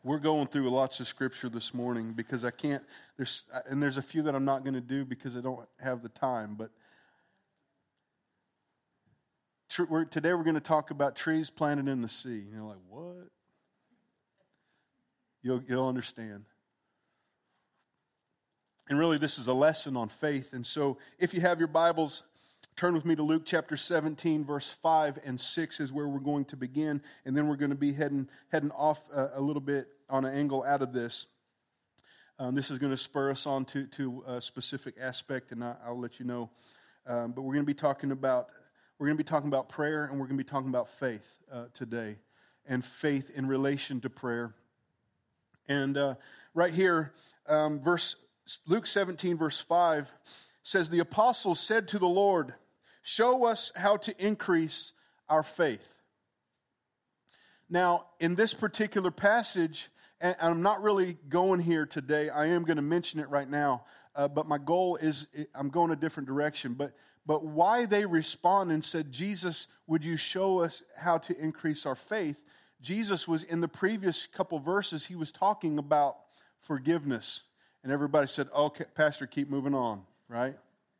We're going through lots of scripture this morning because there's a few that I'm not going to do because I don't have the time. But today we're going to talk about trees planted in the sea. You're like, what? You'll understand. And really, this is a lesson on faith. And so, if you have your Bibles, turn with me to Luke chapter 17, verse 5 and 6 is where we're going to begin. And then we're going to be heading off a little bit on an angle out of this. This is going to spur us on to a specific aspect, and I'll let you know. But we're going to be talking about prayer, and we're going to be talking about faith today, and faith in relation to prayer. And right here, Luke 17, verse 5 says, "The apostles said to the Lord, 'Show us how to increase our faith.'" Now, in this particular passage, and I'm not really going here today, I am going to mention it right now, but my goal is, I'm going a different direction. But why they respond and said, "Jesus, would you show us how to increase our faith?" Jesus was, in the previous couple verses, he was talking about forgiveness. And everybody said, "Okay, Pastor, keep moving on," right?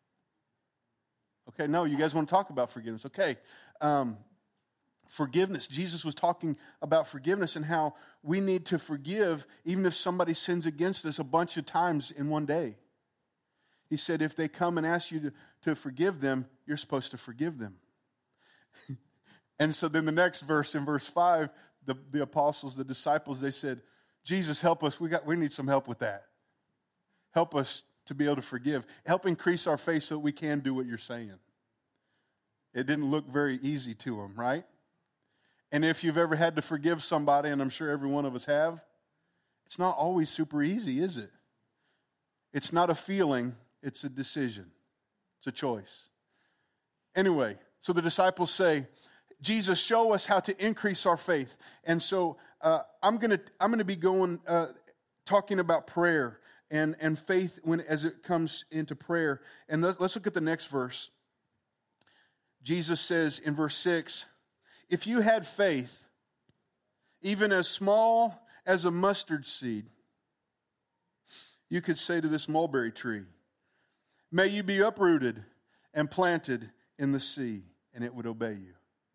Okay, no, you guys want to talk about forgiveness. Okay, forgiveness. Jesus was talking about forgiveness and how we need to forgive even if somebody sins against us a bunch of times in one day. He said if they come and ask you to forgive them, you're supposed to forgive them. And so then the next verse, in verse 5, the apostles, the disciples, they said, "Jesus, help us. We need some help with that. Help us to be able to forgive. Help increase our faith so that we can do what you're saying." It didn't look very easy to them, right? And if you've ever had to forgive somebody, and I'm sure every one of us have, it's not always super easy, is it? It's not a feeling, it's a decision. It's a choice. Anyway, so the disciples say, "Jesus, show us how to increase our faith." And so I'm gonna be going talking about prayer and faith as it comes into prayer. And let's look at the next verse. Jesus says in verse 6, "If you had faith, even as small as a mustard seed, you could say to this mulberry tree, 'May you be uprooted and planted in the sea,' and it would obey you."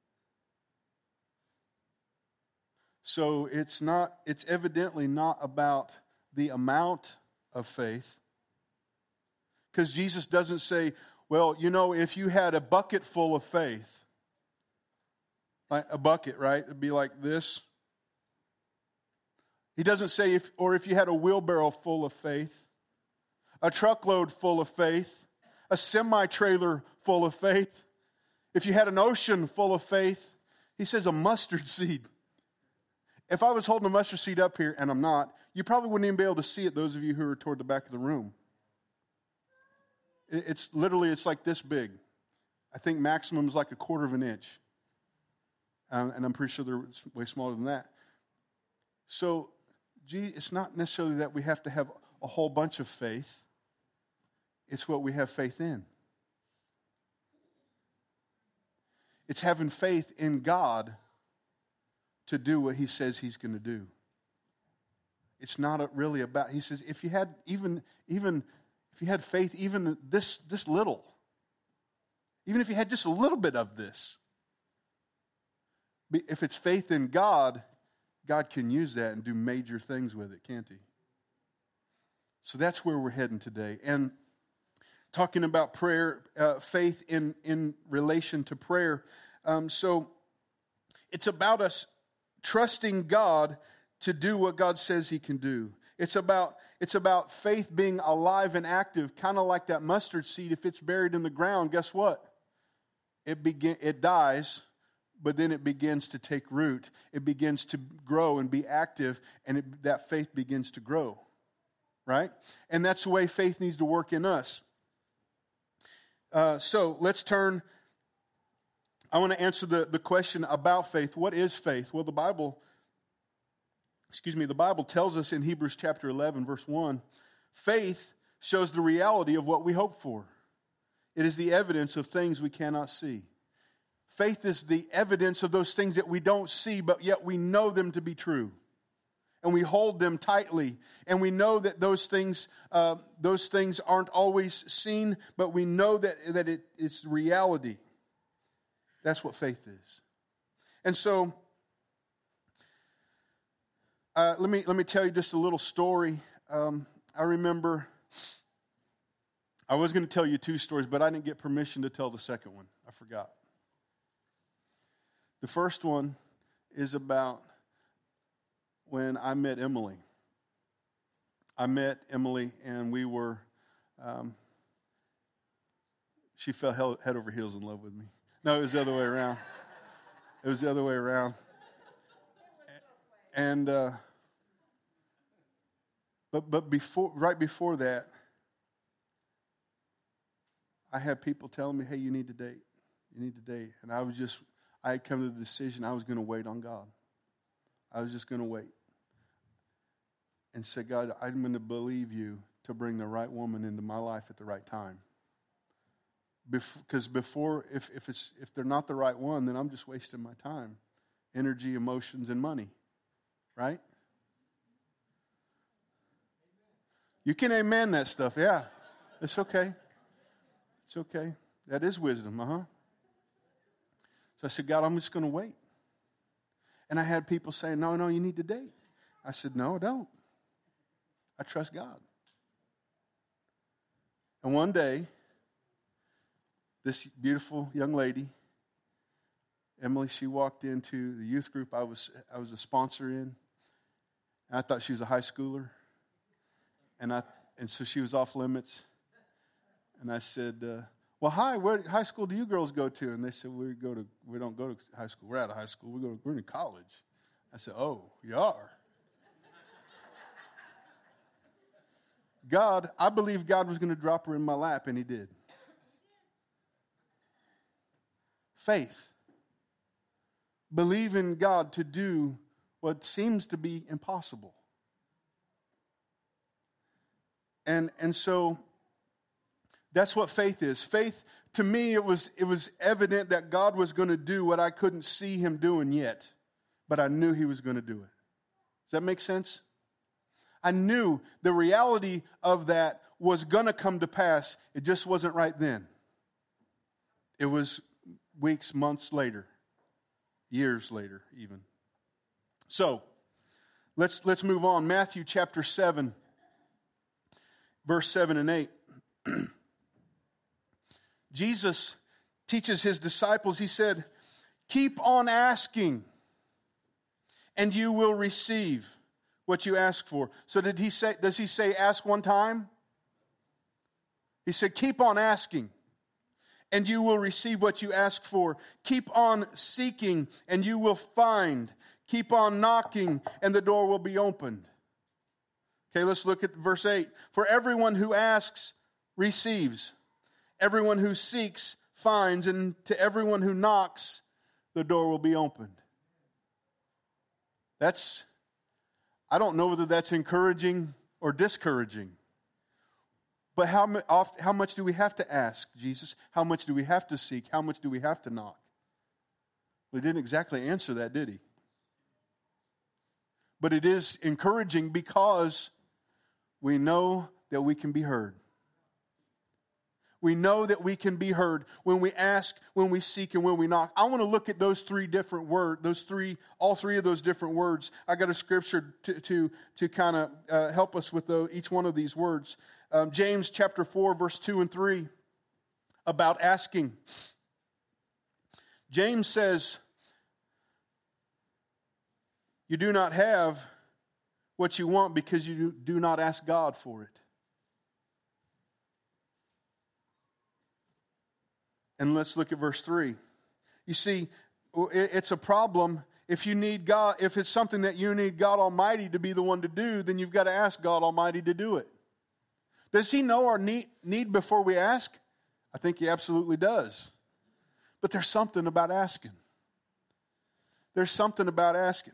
So it's evidently not about the amount of faith. Because Jesus doesn't say, well, if you had a bucket full of faith, like a bucket, right? It'd be like this. He doesn't say if you had a wheelbarrow full of faith, a truckload full of faith, a semi-trailer full of faith. If you had an ocean full of faith, he says a mustard seed. If I was holding a mustard seed up here, and I'm not, you probably wouldn't even be able to see it, those of you who are toward the back of the room. It's like this big. I think maximum is like a quarter of an inch. And I'm pretty sure they're way smaller than that. So, it's not necessarily that we have to have a whole bunch of faith. It's what we have faith in. It's having faith in God to do what he says he's going to do. It's not really about, he says, if you had if you had faith even this little, even if you had just a little bit of this, if it's faith in God, God can use that and do major things with it, can't he? So that's where we're heading today. And talking about prayer, faith in relation to prayer. So it's about us trusting God to do what God says he can do. It's about faith being alive and active, kind of like that mustard seed. If it's buried in the ground, guess what? It dies, but then it begins to take root. It begins to grow and be active, and that faith begins to grow, right? And that's the way faith needs to work in us. So let's turn. I want to answer the question about faith. What is faith? Well, the Bible tells us in Hebrews chapter 11, verse 1, faith shows the reality of what we hope for. It is the evidence of things we cannot see. Faith is the evidence of those things that we don't see, but yet we know them to be true. and we hold them tightly. And we know that those things aren't always seen, but we know that it's reality. That's what faith is. And so, let me tell you just a little story. I remember, I was going to tell you 2 stories, but I didn't get permission to tell the second one. I forgot. The first one is about when I met Emily. I met Emily, and we were, she fell head over heels in love with me. No, it was the other way around. It was the other way around. And, but right before that, I had people telling me, hey, you need to date. You need to date. And I had come to the decision I was going to wait on God. I was just going to wait. And say, God, I'm going to believe you to bring the right woman into my life at the right time. Because if they're not the right one, then I'm just wasting my time, energy, emotions, and money. Right? You can amen that stuff, yeah. It's okay. It's okay. That is wisdom, So I said, God, I'm just going to wait. And I had people saying, no, you need to date. I said, no, I don't. I trust God. And one day, this beautiful young lady, Emily, she walked into the youth group I was a sponsor in. And I thought she was a high schooler. And so she was off limits. And I said, well, hi, where high school do you girls go to? And they said, we don't go to high school. We're out of high school. We're in college. I said, oh, you are? I believed God was going to drop her in my lap, and he did. Faith. Believe in God to do what seems to be impossible. And so that's what faith is. Faith, to me, it was evident that God was going to do what I couldn't see him doing yet, but I knew he was going to do it. Does that make sense? I knew the reality of that was going to come to pass. It just wasn't right then. It was weeks, months later, years later even. So, let's move on. Matthew chapter 7, verse 7 and 8. Jesus teaches his disciples, he said, keep on asking, and you will receive what you ask for. So does he say ask one time? He said, keep on asking, and you will receive what you ask for. Keep on seeking, and you will find. Keep on knocking, and the door will be opened. Okay, let's look at verse 8. For everyone who asks receives. Everyone who seeks finds, and to everyone who knocks, the door will be opened. I don't know whether that's encouraging or discouraging. But how much do we have to ask, Jesus? How much do we have to seek? How much do we have to knock? Well, he didn't exactly answer that, did he? But it is encouraging because we know that we can be heard. We know that we can be heard when we ask, when we seek, and when we knock. I want to look at those three different words, all three of those different words. I got a scripture to kind of help us with each one of these words. James chapter 4, verse 2 and 3, about asking. James says, you do not have what you want because you do not ask God for it. And let's look at verse 3. You see, it's a problem. If you need God, if it's something that you need God Almighty to be the one to do, then you've got to ask God Almighty to do it. Does he know our need before we ask? I think he absolutely does. But there's something about asking. There's something about asking.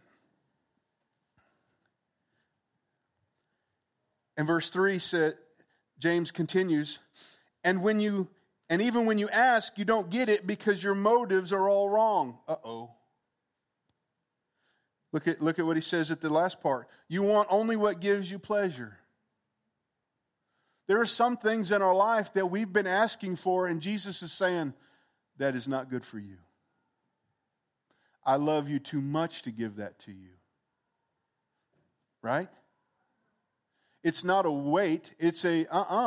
And verse 3 said, James continues, and even when you ask, you don't get it because your motives are all wrong. Uh-oh. Look at what he says at the last part. You want only what gives you pleasure. There are some things in our life that we've been asking for, and Jesus is saying, that is not good for you. I love you too much to give that to you. Right? It's not a wait, it's a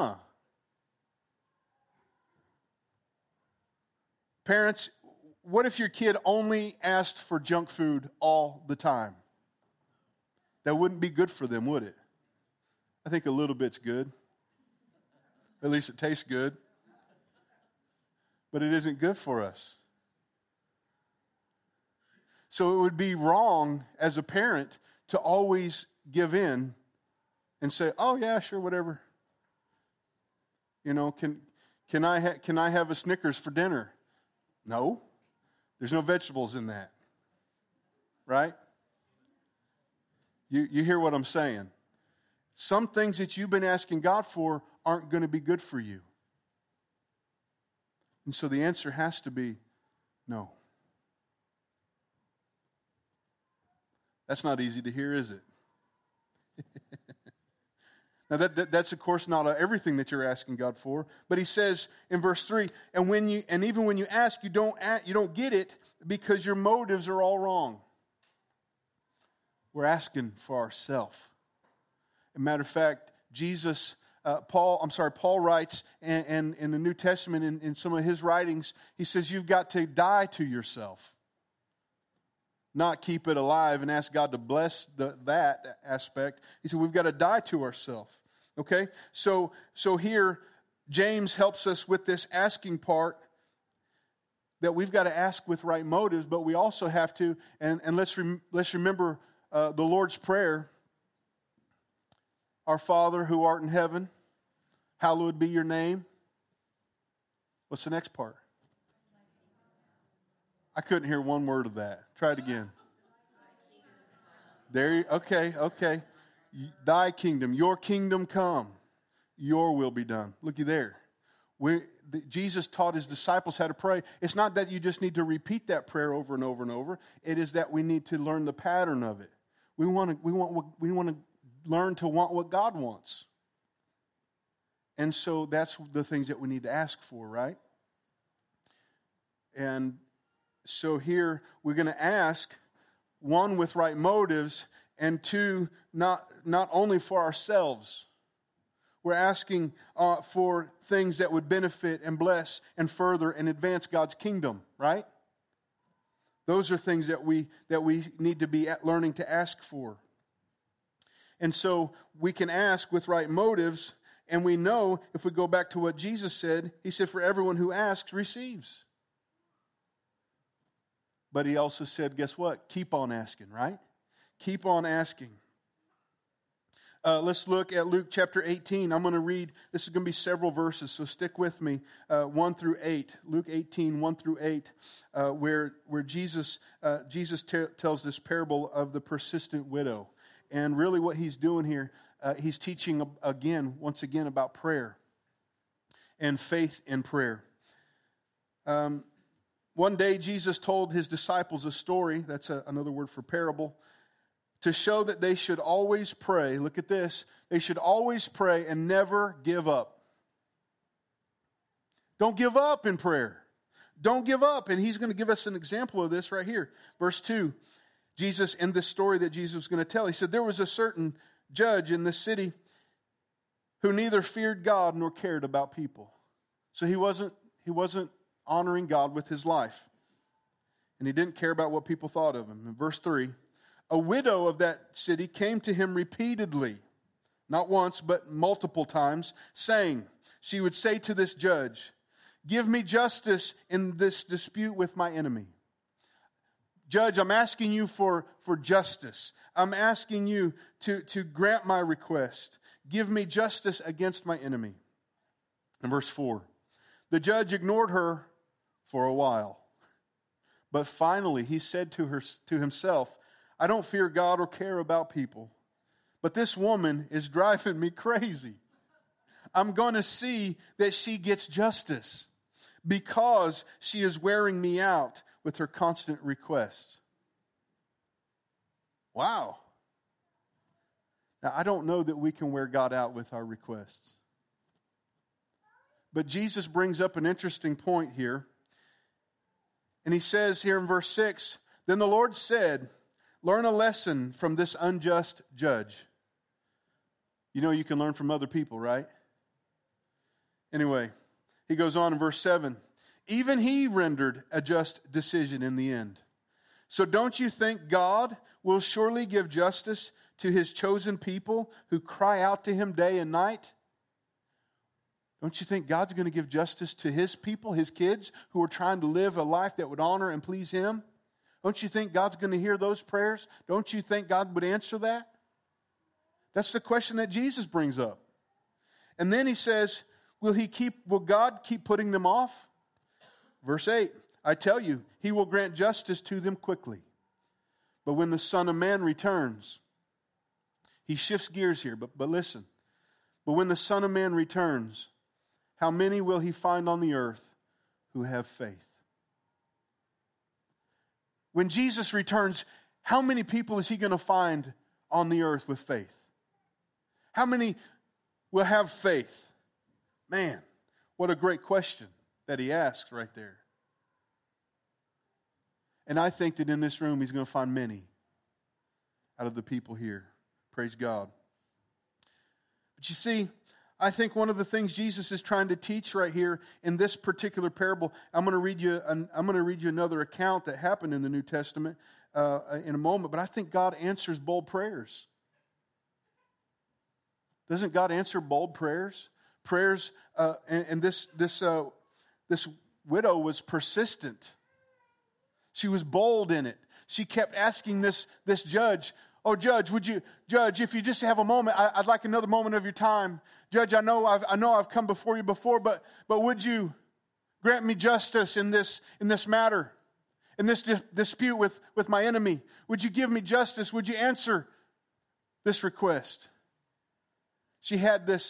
Parents, what if your kid only asked for junk food all the time? That wouldn't be good for them, would it? I think a little bit's good. At least it tastes good. But it isn't good for us. So it would be wrong as a parent to always give in and say, oh yeah, sure, whatever. You know, can I have a Snickers for dinner? No. There's no vegetables in that. Right? You hear what I'm saying? Some things that you've been asking God for aren't going to be good for you. And so the answer has to be no. That's not easy to hear, is it? Now that's of course not everything that you're asking God for, but he says in verse 3, and even when you ask, you don't get it because your motives are all wrong. We're asking for ourselves. As a matter of fact, Paul writes, and in the New Testament, in some of his writings, he says you've got to die to yourself. Not keep it alive and ask God to bless that aspect. He said we've got to die to ourselves. Okay? So here, James helps us with this asking part, that we've got to ask with right motives, but we also have to, and let's remember the Lord's Prayer. Our Father who art in heaven, hallowed be your name. What's the next part? I couldn't hear one word of that. Try it again. Okay. Thy kingdom, your kingdom come, your will be done. Looky there. Jesus taught his disciples how to pray. It's not that you just need to repeat that prayer over and over and over. It is that we need to learn the pattern of it. We want to learn to want what God wants. And so that's the things that we need to ask for, right? And so here we're going to ask, one, with right motives, and two, not only for ourselves. We're asking for things that would benefit and bless and further and advance God's kingdom, right? Those are things that we need to be learning to ask for. And so we can ask with right motives, and we know, if we go back to what Jesus said, he said, for everyone who asks, receives. But he also said, guess what? Keep on asking, right? Keep on asking. Let's look at Luke chapter 18. I'm going to read, this is going to be several verses, so stick with me, 1 through 8. Luke 18, 1 through 8, where Jesus tells this parable of the persistent widow. And really what he's doing here, he's teaching once again about prayer and faith in prayer. One day Jesus told his disciples a story, that's another word for parable, to show that they should always pray. Look at this. They should always pray and never give up. Don't give up in prayer. Don't give up. And he's going to give us an example of this right here. Verse 2. Jesus, in this story that Jesus was going to tell, he said, there was a certain judge in this city who neither feared God nor cared about people. So he wasn't honoring God with his life. And he didn't care about what people thought of him. In verse 3, a widow of that city came to him repeatedly, not once, but multiple times, saying, she would say to this judge, give me justice in this dispute with my enemy. Judge, I'm asking you for justice. I'm asking you to grant my request. Give me justice against my enemy. In verse 4, the judge ignored her for a while. But finally he said to himself, I don't fear God or care about people, but this woman is driving me crazy. I'm going to see that she gets justice because she is wearing me out with her constant requests. Wow. Now, I don't know that we can wear God out with our requests. But Jesus brings up an interesting point here. And he says here in verse 6, "Then the Lord said, learn a lesson from this unjust judge." You know you can learn from other people, right? Anyway, he goes on in verse 7. "Even he rendered a just decision in the end. So don't you think God will surely give justice to his chosen people who cry out to him day and night?" Don't you think God's going to give justice to his people, his kids, who are trying to live a life that would honor and please him? Don't you think God's going to hear those prayers? Don't you think God would answer that? That's the question that Jesus brings up. And then he says, will God keep putting them off? Verse 8, "I tell you, he will grant justice to them quickly. But when the Son of Man returns," he shifts gears here, but listen. "But when the Son of Man returns, how many will he find on the earth who have faith?" When Jesus returns, how many people is he going to find on the earth with faith? How many will have faith? Man, what a great question that he asks right there. And I think that in this room he's going to find many out of the people here. Praise God. But you see, I think one of the things Jesus is trying to teach right here in this particular parable, I'm going to read you another account that happened in the New Testament in a moment, but I think God answers bold prayers. Doesn't God answer bold prayers? Prayers, and this widow was persistent. She was bold in it. She kept asking this judge, "Oh, Judge, if you just have a moment, I'd like another moment of your time. Judge, I know I've come before you before, but would you grant me justice in this matter, in this dispute with my enemy? Would you give me justice? Would you answer this request?" She had this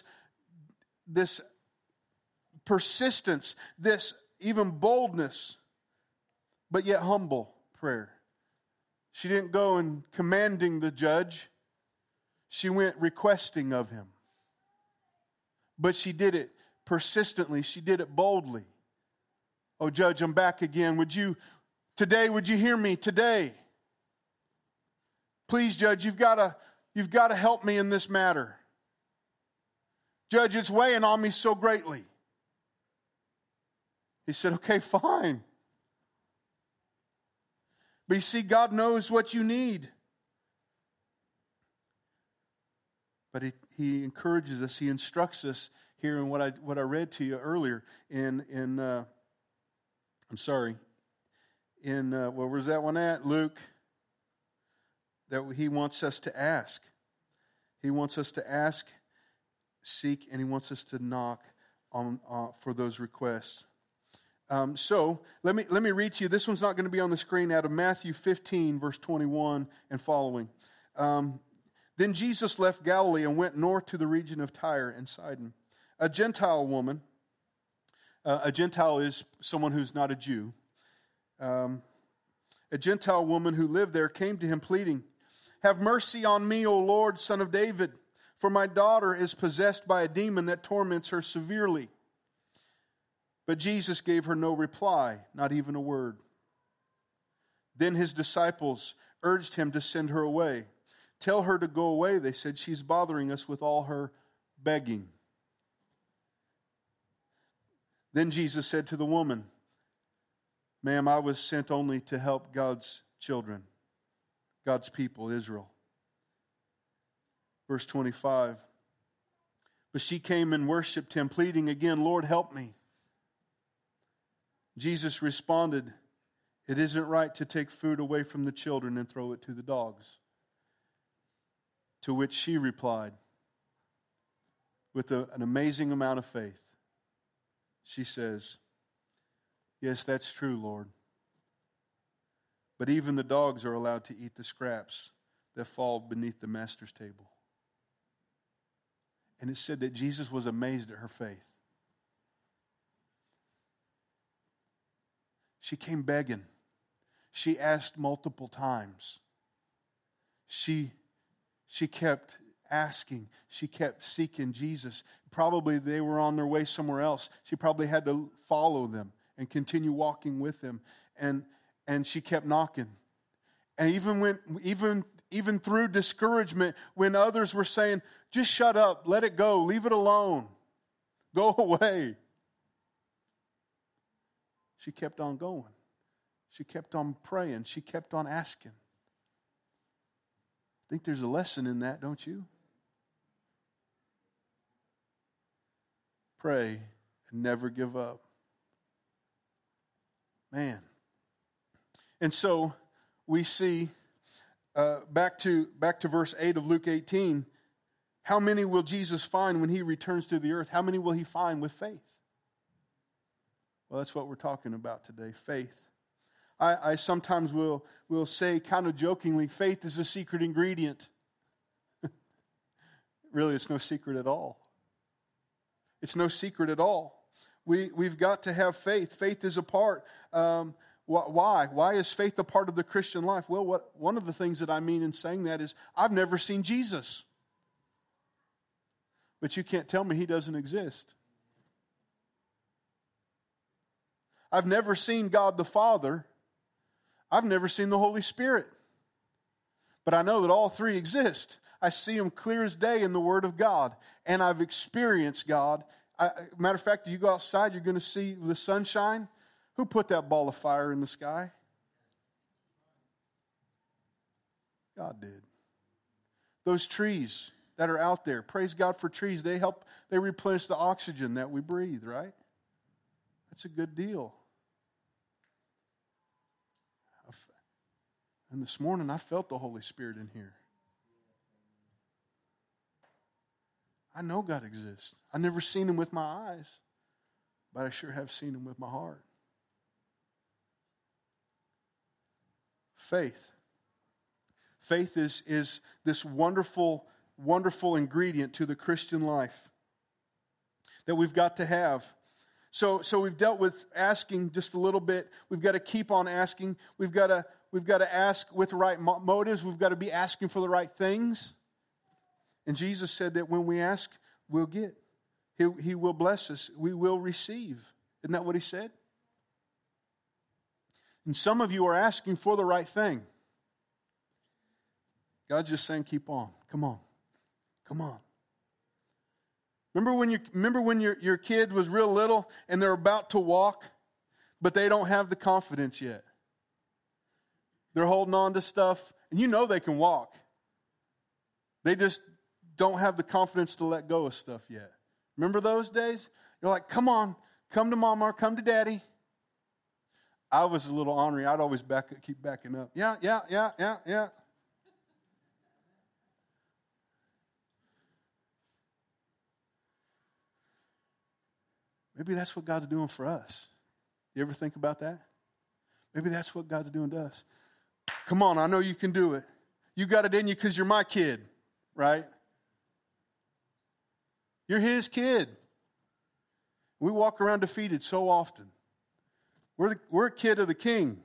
persistence, this even boldness, but yet humble prayer. She didn't go and commanding the judge. She went requesting of him. But she did it persistently. She did it boldly. "Oh, Judge, I'm back again. Would you hear me today? Please, Judge, you've got to help me in this matter. Judge, it's weighing on me so greatly." He said, "Okay, fine." But you see, God knows what you need. But He encourages us, He instructs us here in what I read to you earlier where was that one at? Luke. That He wants us to ask. He wants us to ask, seek, and He wants us to knock on for those requests. So let me read to you. This one's not going to be on the screen, out of Matthew 15, verse 21 and following. "Then Jesus left Galilee and went north to the region of Tyre and Sidon. A Gentile woman," a Gentile is someone who's not a Jew. "A Gentile woman who lived there came to him pleading, 'Have mercy on me, O Lord, Son of David, for my daughter is possessed by a demon that torments her severely.' But Jesus gave her no reply, not even a word. Then his disciples urged him to send her away. 'Tell her to go away,' they said. 'She's bothering us with all her begging.' Then Jesus said to the woman, 'Ma'am, I was sent only to help God's children, God's people, Israel.'" Verse 25. "But she came and worshipped him, pleading again, 'Lord, help me.' Jesus responded, 'It isn't right to take food away from the children and throw it to the dogs.' To which she replied, with an amazing amount of faith, she says, 'Yes, that's true, Lord. But even the dogs are allowed to eat the scraps that fall beneath the master's table.'" And it said that Jesus was amazed at her faith. She came begging. She asked multiple times. she kept asking. She kept seeking Jesus. Probably they were on their way somewhere else. She probably had to follow them and continue walking with them. And she kept knocking. And even through discouragement, when others were saying, just shut up, let it go, leave it alone, go away, she kept on going. She kept on praying. She kept on asking. I think there's a lesson in that, don't you? Pray and never give up. Man. And so we see, back to verse 8 of Luke 18, how many will Jesus find when he returns to the earth? How many will he find with faith? Well, that's what we're talking about today, faith. I sometimes will say kind of jokingly, faith is a secret ingredient. Really, it's no secret at all. It's no secret at all. We've got to have faith. Faith is a part. Why? Why is faith a part of the Christian life? Well, one of the things that I mean in saying that is I've never seen Jesus. But you can't tell me he doesn't exist. I've never seen God the Father. I've never seen the Holy Spirit. But I know that all three exist. I see them clear as day in the Word of God. And I've experienced God. Matter of fact, you go outside, you're going to see the sunshine. Who put that ball of fire in the sky? God did. Those trees that are out there, praise God for trees. They replenish the oxygen that we breathe, right? That's a good deal. And this morning I felt the Holy Spirit in here. I know God exists. I've never seen him with my eyes, but I sure have seen him with my heart. Faith. Faith is this wonderful, wonderful ingredient to the Christian life that we've got to have. So we've dealt with asking just a little bit. We've got to keep on asking. We've got to ask with the right motives. We've got to be asking for the right things. And Jesus said that when we ask, we'll get. He will bless us. We will receive. Isn't that what he said? And some of you are asking for the right thing. God's just saying, keep on. Come on. Come on. Remember when your kid was real little and they're about to walk, but they don't have the confidence yet. They're holding on to stuff, and you know they can walk. They just don't have the confidence to let go of stuff yet. Remember those days? You're like, come on, come to mama or come to daddy. I was a little ornery. I'd always keep backing up. Yeah. Maybe that's what God's doing for us. You ever think about that? Maybe that's what God's doing to us. Come on, I know you can do it. You got it in you because you're my kid, right? You're his kid. We walk around defeated so often. We're a kid of the King.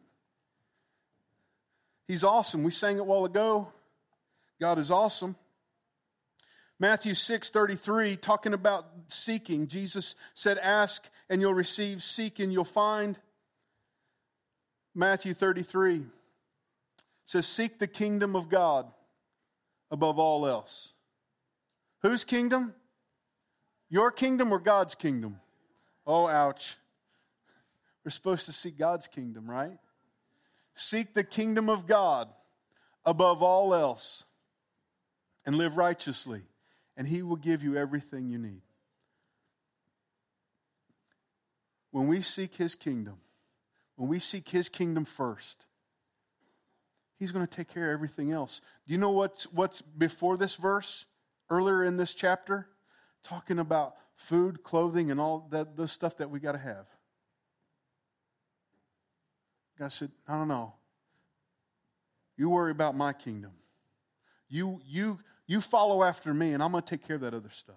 He's awesome. We sang it a while ago. God is awesome. Matthew 6:33, talking about seeking. Jesus said, ask and you'll receive, seek and you'll find. Matthew 33 says, seek the kingdom of God above all else. Whose kingdom? Your kingdom or God's kingdom? Oh, ouch. We're supposed to seek God's kingdom, right? Seek the kingdom of God above all else and live righteously, and He will give you everything you need. When we seek His kingdom, when we seek His kingdom first, He's going to take care of everything else. Do you know what's before this verse, earlier in this chapter? Talking about food, clothing, and all that, the stuff that we got to have. God said, no. You worry about my kingdom. You follow after me, and I'm going to take care of that other stuff.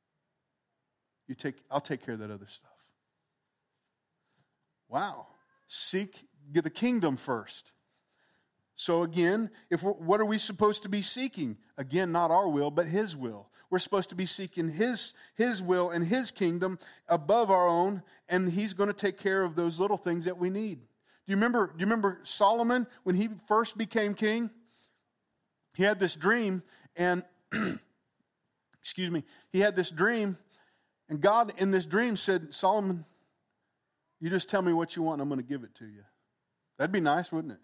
I'll take care of that other stuff. Wow. Get the kingdom first. So again, what are we supposed to be seeking? Again, not our will, but His will. We're supposed to be seeking His will and His kingdom above our own, and He's going to take care of those little things that we need. Do you remember Solomon when he first became king? He had this dream, and he had this dream, and God in this dream said, Solomon, you just tell me what you want and I'm going to give it to you. That'd be nice, wouldn't it?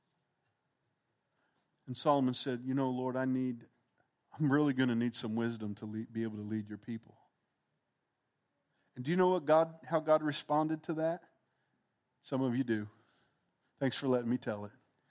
And Solomon said, Lord, I'm really going to need some wisdom to be able to lead your people. And do you know how God responded to that? Some of you do. Thanks for letting me tell it.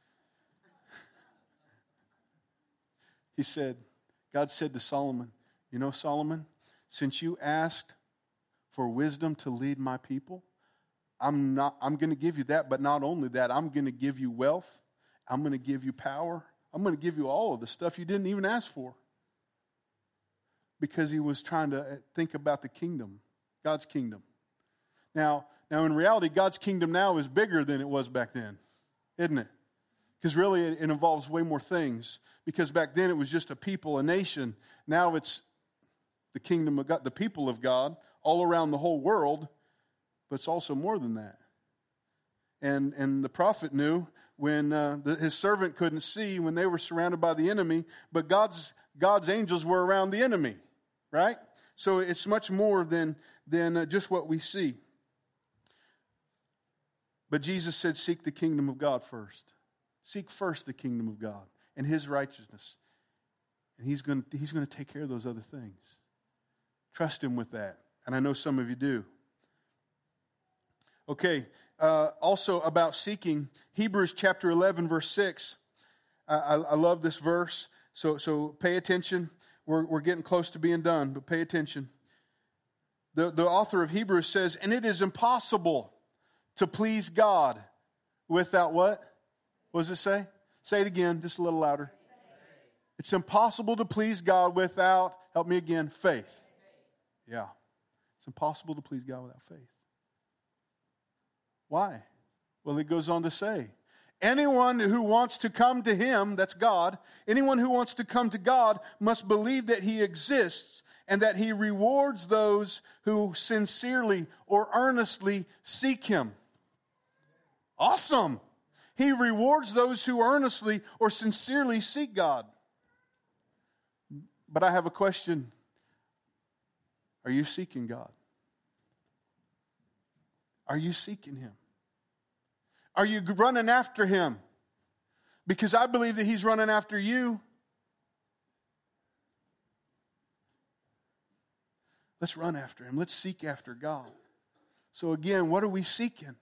God said to Solomon, Solomon, since you asked for wisdom to lead my people, I'm going to give you that, but not only that, I'm going to give you wealth, I'm going to give you power, I'm going to give you all of the stuff you didn't even ask for. Because he was trying to think about the kingdom, God's kingdom. Now in reality, God's kingdom now is bigger than it was back then, isn't it? Because really it involves way more things. Because back then it was just a people, a nation. Now it's the kingdom of God, the people of God, all around the whole world. But it's also more than that. And the prophet knew when his servant couldn't see when they were surrounded by the enemy, but God's angels were around the enemy, right? So it's much more than just what we see. But Jesus said, seek the kingdom of God first. Seek first the kingdom of God and His righteousness. And He's going to take care of those other things. Trust Him with that. And I know some of you do. Okay, also about seeking, Hebrews chapter 11, verse 6. I love this verse, so pay attention. We're getting close to being done, but pay attention. The author of Hebrews says, and it is impossible to please God without what? What does it say? Say it again, just a little louder. It's impossible to please God without, help me again, faith. Yeah, it's impossible to please God without faith. Why? Well, it goes on to say, anyone who wants to come to Him, that's God, anyone who wants to come to God must believe that He exists and that He rewards those who sincerely or earnestly seek Him. Awesome! He rewards those who earnestly or sincerely seek God. But I have a question. Are you seeking God? Are you seeking Him? Are you running after Him? Because I believe that He's running after you. Let's run after Him. Let's seek after God. So again, what are we seeking?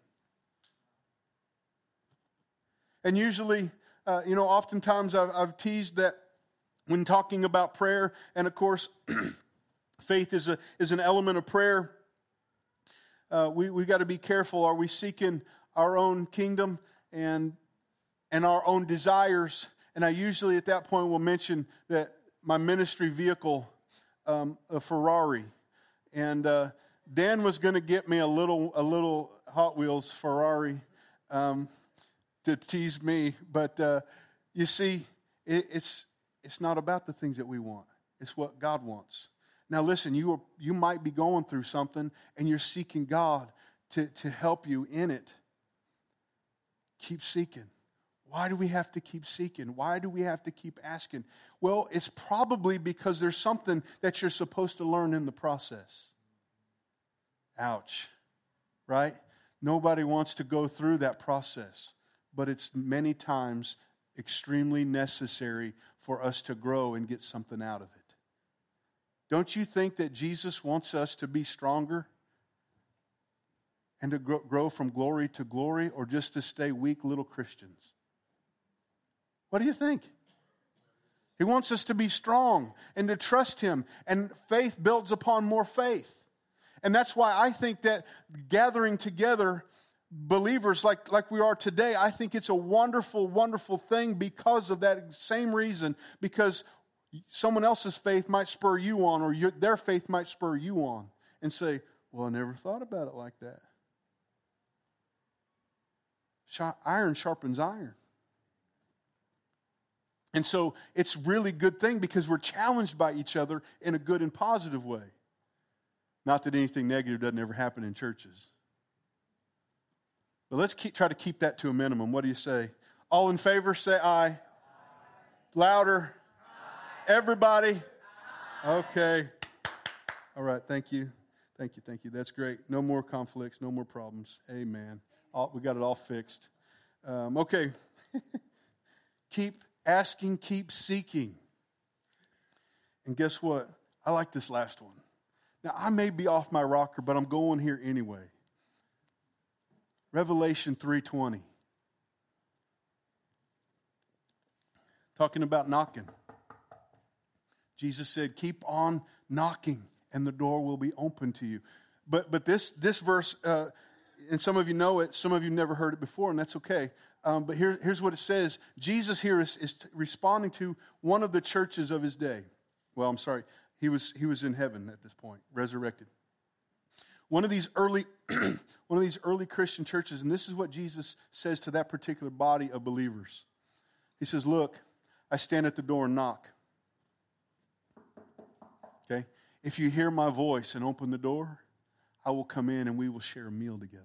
And usually, oftentimes I've teased that when talking about prayer, and of course, faith is an element of prayer. We got to be careful. Are we seeking our own kingdom and our own desires? And I usually at that point will mention that my ministry vehicle, a Ferrari, and Dan was going to get me a little Hot Wheels Ferrari to tease me, but you see, it's not about the things that we want. It's what God wants. Now listen, you might be going through something and you're seeking God to help you in it. Keep seeking. Why do we have to keep seeking? Why do we have to keep asking? Well, it's probably because there's something that you're supposed to learn in the process. Ouch. Right? Nobody wants to go through that process, but it's many times extremely necessary for us to grow and get something out of it. Don't you think that Jesus wants us to be stronger and to grow from glory to glory, or just to stay weak little Christians? What do you think? He wants us to be strong and to trust Him, and faith builds upon more faith. And that's why I think that gathering together believers like we are today, I think it's a wonderful, wonderful thing because of that same reason, because someone else's faith might spur you on, or their faith might spur you on and say, well, I never thought about it like that. Iron sharpens iron. And so it's really good thing because we're challenged by each other in a good and positive way. Not that anything negative doesn't ever happen in churches. But let's try to keep that to a minimum. What do you say? All in favor, say aye. Louder. Everybody? Okay. All right, thank you. Thank you. That's great. No more conflicts, no more problems. Amen. We got it all fixed. Okay. Keep asking, keep seeking. And guess what? I like this last one. Now, I may be off my rocker, but I'm going here anyway. Revelation 3:20. Talking about knocking. Jesus said, keep on knocking, and the door will be open to you. But this verse, and some of you know it, some of you never heard it before, and that's okay. But here's what it says. Jesus here is responding to one of the churches of his day. Well, I'm sorry. He was in heaven at this point, resurrected. One of these early Christian churches, and this is what Jesus says to that particular body of believers. He says, look, I stand at the door and knock. Okay? If you hear my voice and open the door, I will come in and we will share a meal together.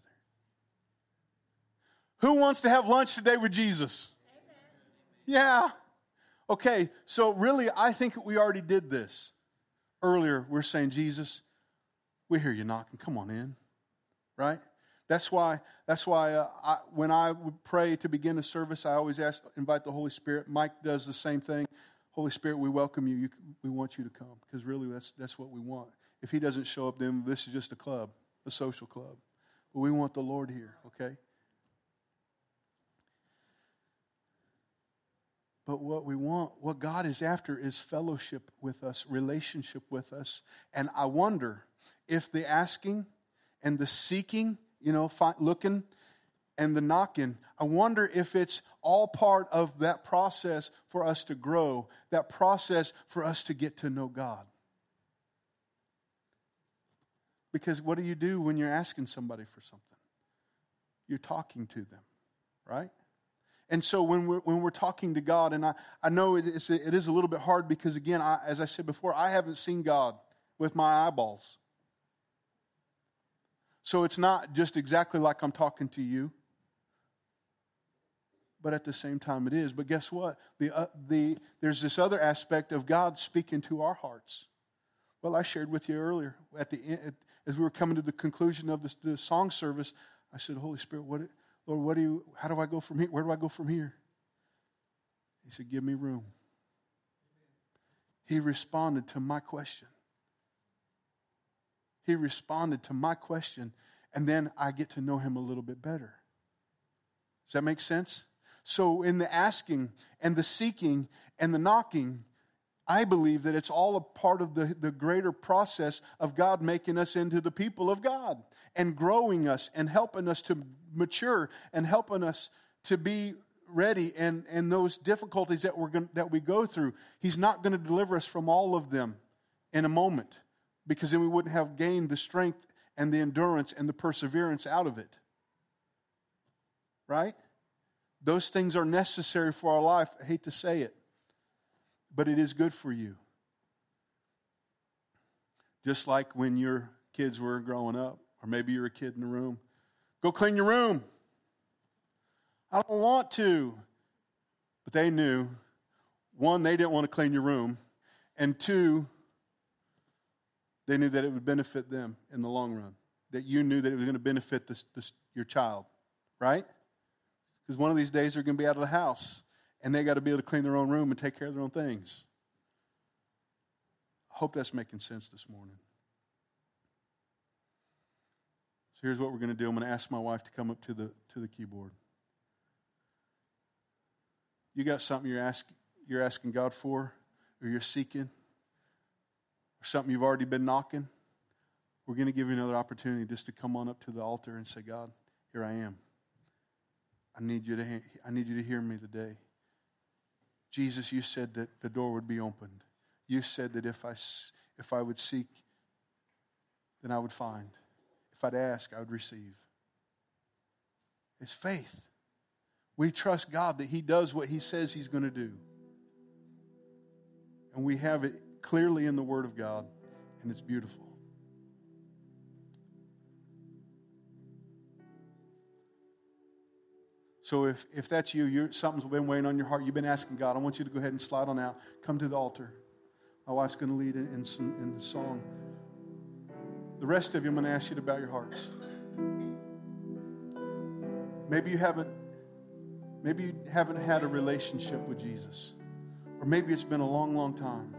Who wants to have lunch today with Jesus? Amen. Yeah. Okay, so really, I think we already did this. Earlier, we're saying, Jesus, we hear you knocking. Come on in. Right? That's why when I would pray to begin a service, I always invite the Holy Spirit. Mike does the same thing. Holy Spirit, we welcome you. We want you to come. Because really, that's what we want. If he doesn't show up, then this is just a club, a social club. But we want the Lord here, okay? But what we want, what God is after is fellowship with us, relationship with us. And I wonder if the asking and the seeking, looking and the knocking, I wonder if it's all part of that process for us to grow, that process for us to get to know God. Because what do you do when you're asking somebody for something? You're talking to them, right? And so when we're talking to God, and I know it is a little bit hard because, again, as I said before, I haven't seen God with my eyeballs. So it's not just exactly like I'm talking to you. But at the same time it is. But guess what? There's this other aspect of God speaking to our hearts. Well, I shared with you earlier, at the end, as we were coming to the conclusion of the song service, I said, Holy Spirit, Lord, how do I go from here? Where do I go from here? He said, give me room. He responded to my question. He responded to my question, and then I get to know him a little bit better. Does that make sense? So in the asking and the seeking and the knocking, I believe that it's all a part of the greater process of God making us into the people of God and growing us and helping us to mature and helping us to be ready and those difficulties that we go through. He's not going to deliver us from all of them in a moment, because then we wouldn't have gained the strength and the endurance and the perseverance out of it. Right? Those things are necessary for our life. I hate to say it, but it is good for you. Just like when your kids were growing up, or maybe you're a kid in the room. Go clean your room. I don't want to. But they knew, one, they didn't want to clean your room, and two, they knew that it would benefit them in the long run. That you knew that it was going to benefit your child, right? Because one of these days they're going to be out of the house, and they got to be able to clean their own room and take care of their own things. I hope that's making sense this morning. So here's what we're going to do. I'm going to ask my wife to come up to the keyboard. You got something you're asking God for, or you're seeking, or something you've already been knocking? We're going to give you another opportunity just to come on up to the altar and say, God, here I am. I need you to hear me today. Jesus, you said that the door would be opened. You said that if I would seek, then I would find. If I'd ask, I would receive. It's faith. We trust God that He does what He says He's going to do. And we have it clearly in the Word of God, and it's beautiful. So if that's you, something's been weighing on your heart, you've been asking God, I want you to go ahead and slide on out. Come to the altar. My wife's going to lead in the song. The rest of you, I'm going to ask you to bow your hearts. Maybe you haven't had a relationship with Jesus. Or maybe it's been a long, long time.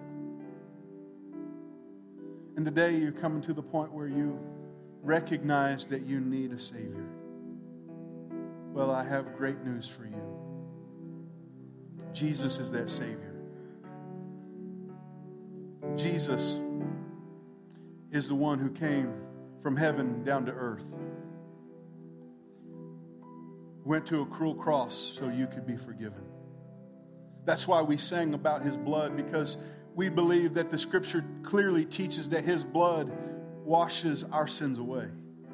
And today you're coming to the point where you recognize that you need a Savior. Well, I have great news for you. Jesus is that Savior. Jesus is the one who came from heaven down to earth. Went to a cruel cross so you could be forgiven. That's why we sang about His blood, because we believe that the Scripture clearly teaches that His blood washes our sins away.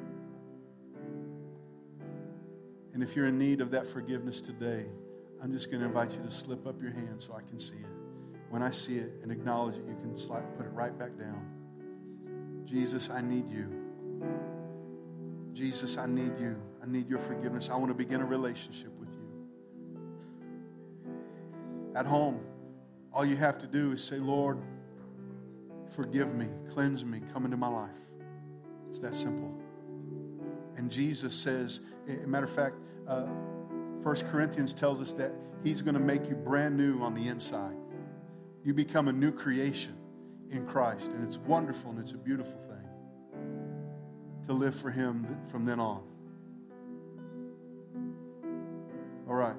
And if you're in need of that forgiveness today, I'm just going to invite you to slip up your hand so I can see it. When I see it and acknowledge it, you can put it right back down. Jesus, I need you. Jesus, I need you. I need your forgiveness. I want to begin a relationship with you. At home, all you have to do is say, Lord, forgive me, cleanse me, come into my life. It's that simple. And Jesus says, as a matter of fact, 1 Corinthians tells us that He's going to make you brand new on the inside. You become a new creation in Christ. And it's wonderful and it's a beautiful thing to live for Him from then on. All right.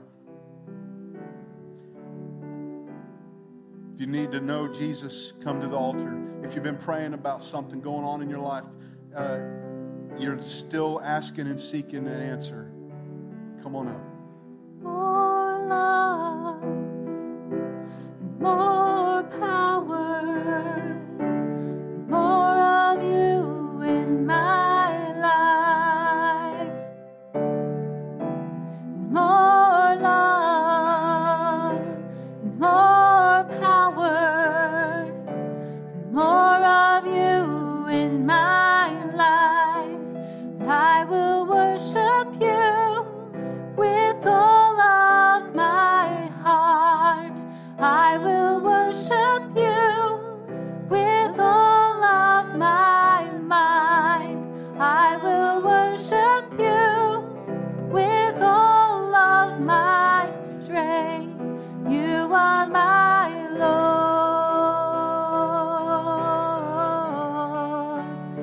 If you need to know Jesus, come to the altar. If you've been praying about something going on in your life, you're still asking and seeking an answer, come on up. More love, more power, more of you in my life. More love, more power, more of you in my life. And I will worship you with all of my heart. I will worship you with all of my mind. I will worship you with all of my strength. You are my Lord.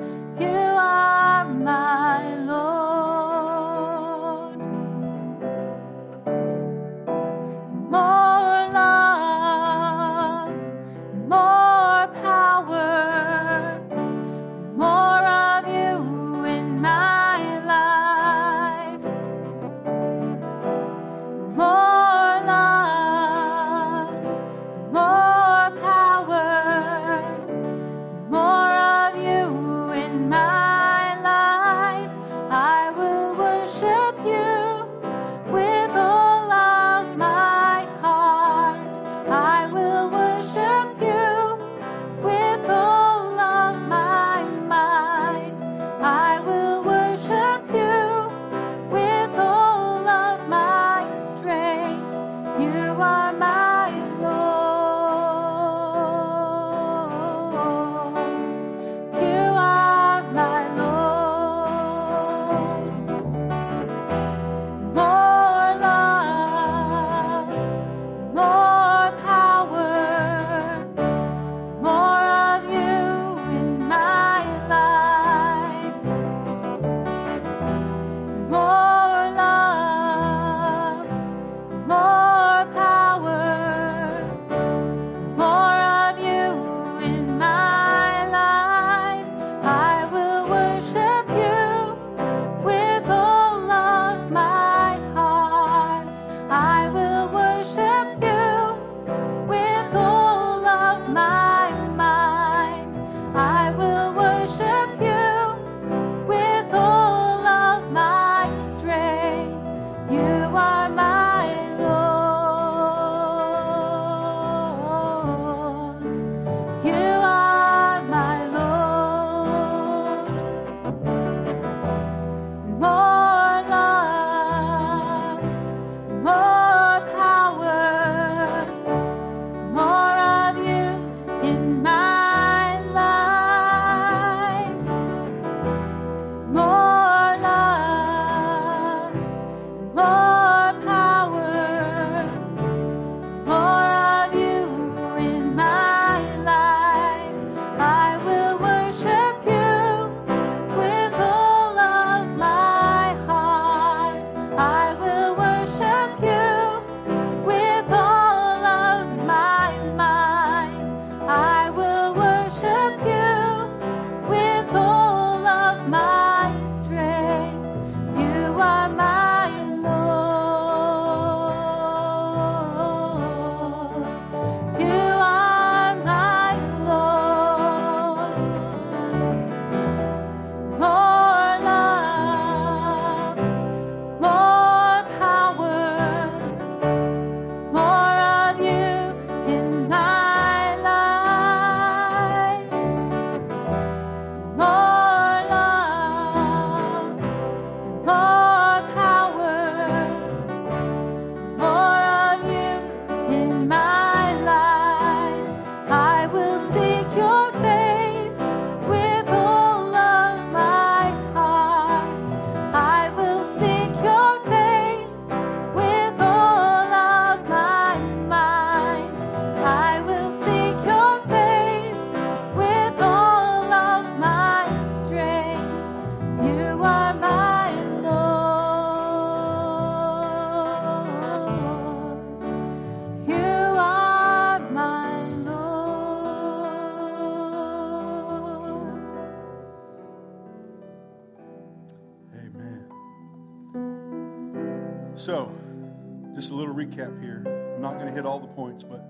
So, just a little recap here. I'm not going to hit all the points, but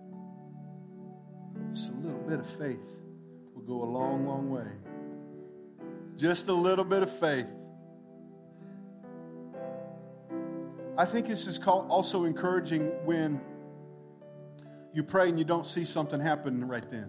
just a little bit of faith will go a long, long way. Just a little bit of faith. I think this is also encouraging when you pray and you don't see something happen right then.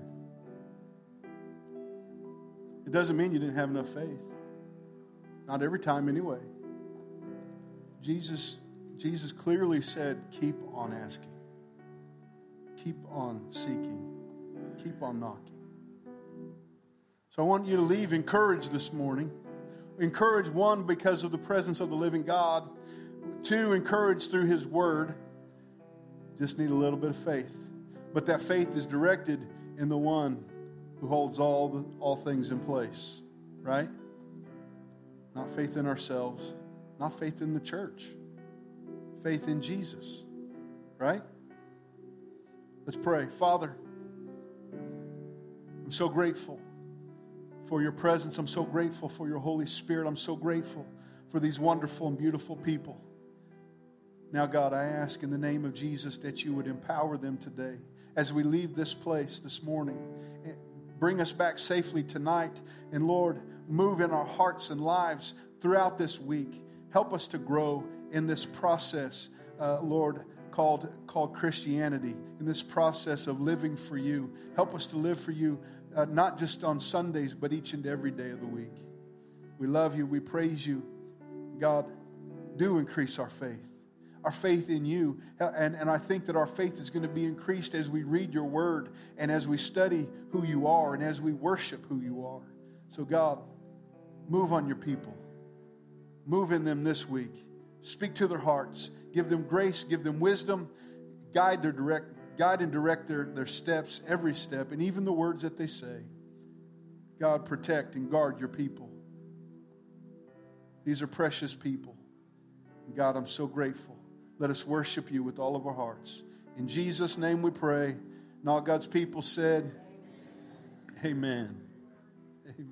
It doesn't mean you didn't have enough faith. Not every time anyway. Jesus clearly said, keep on asking. Keep on seeking. Keep on knocking. So I want you to leave encouraged this morning. Encouraged, one, because of the presence of the living God. Two, encouraged through His Word. Just need a little bit of faith. But that faith is directed in the one who holds all things in place. Right? Not faith in ourselves. Not faith in the church. Faith in Jesus. Right? Let's pray. Father, I'm so grateful for your presence. I'm so grateful for your Holy Spirit. I'm so grateful for these wonderful and beautiful people. Now, God, I ask in the name of Jesus that you would empower them today as we leave this place this morning. Bring us back safely tonight. And Lord, move in our hearts and lives throughout this week. Help us to grow in this process, Lord, called Christianity, in this process of living for you. Help us to live for you, not just on Sundays, but each and every day of the week. We love you. We praise you. God, do increase our faith in you. And I think that our faith is going to be increased as we read your word and as we study who you are and as we worship who you are. So God, move on your people. Move in them this week. Speak to their hearts. Give them grace. Give them wisdom. Guide and direct their steps, every step, and even the words that they say. God, protect and guard your people. These are precious people. God, I'm so grateful. Let us worship you with all of our hearts. In Jesus' name we pray. And all God's people said, Amen. Amen.